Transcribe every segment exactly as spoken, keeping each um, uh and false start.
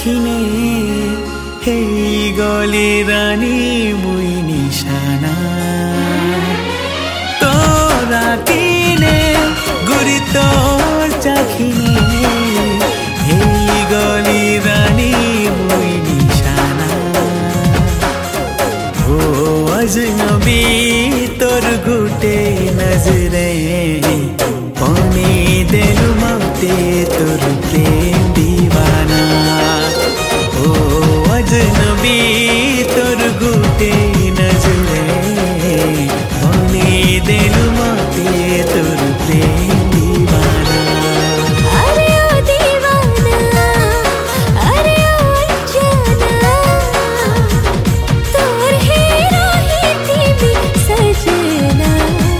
চাখিনে হেই গলি রানী মুই নিশানা তোরা কিনে গুরি তোর চাখিনে হেই গলি রানী মুই নিশানা ও अजनबी তোর গুটে নজরে পানি দেলু মতে তোর প্রেম দিবানা ও अजनबी তোর গুটে নজরে পানি দেলু মতে তোর প্রেম দিবানা अरे ओ दीवाना अरे ओ जाना तोर है राही थी सजना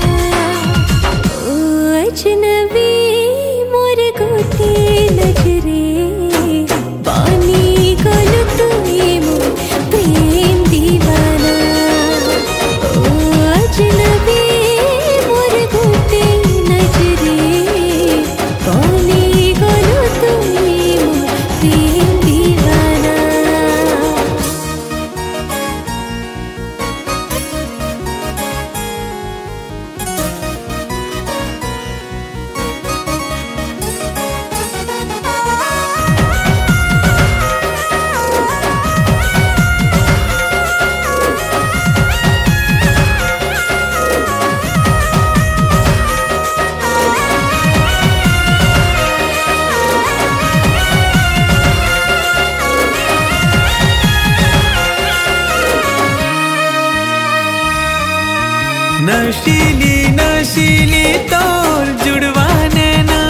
ओ अजनबी मोर गोटे नजरे पानी गलु तुई मोर प्रेम दीवाना ओ अजनबी मोर गोटे नजरे पानी गलु तुई मोर प्रेम दीवाना नशीली नशीली तोर जुड़वाने ना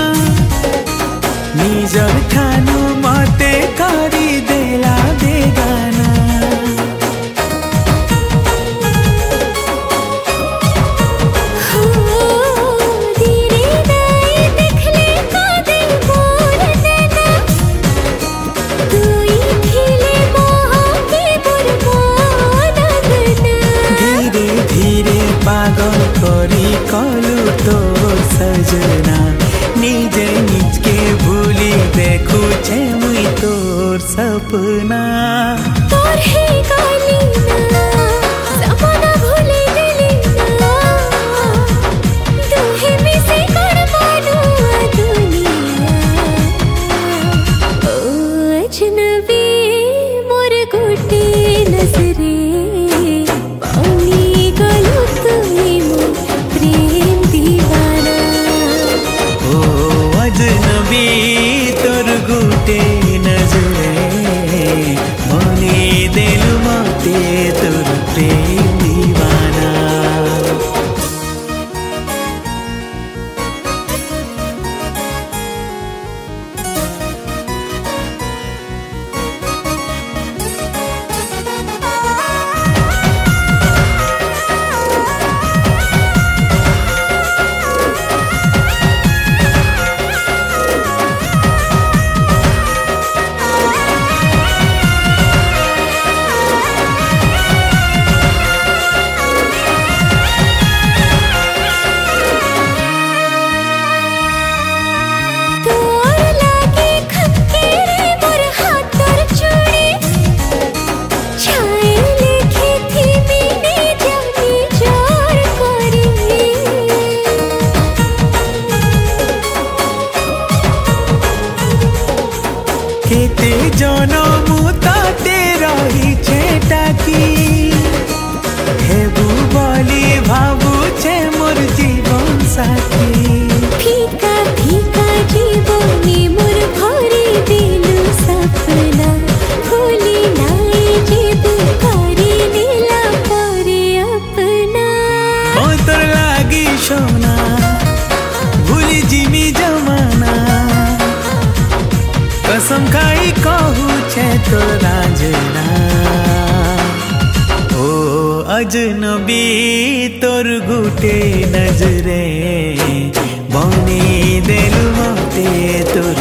निजर ठानु मते करी देला बेगाना हो धीरे दाई देखले का दिल मोर देना तुई खिले मोह के बुरमान गना धीरे धीरे पागल करी कलु तोर सजना निजे निजके भूली देखु छे मुई तोर सपना तोर है गालीना सपना भूले गलीना तुहे मिसे कर मानो दुनिया ओ अजनबी मोर गोटे नजरे पानी गलु तुई मोर प्रेम दीवाना ओ अजनबी तोर गुटे नजरे मने देलु मते तोर प्रेम दीवाना तोर लागे खक्के रे मोर हाथर चूड़ी छाए लेखे थी मीने जानी जोर करी केते जनमु ताते रही छेटाकी हेबु बोली भाबु छे मोर जीवन साथी फीका फीका जीवनी मोर भरी दिलु सपना भूली नाई जीव करी नीला परे अपना ओ तोर लागी सोना भूली जिमी जमाना कसम खाई कहू छे तोर राजना ओ अजनबी तोर गुटे नजरे बनी देलु मते तोर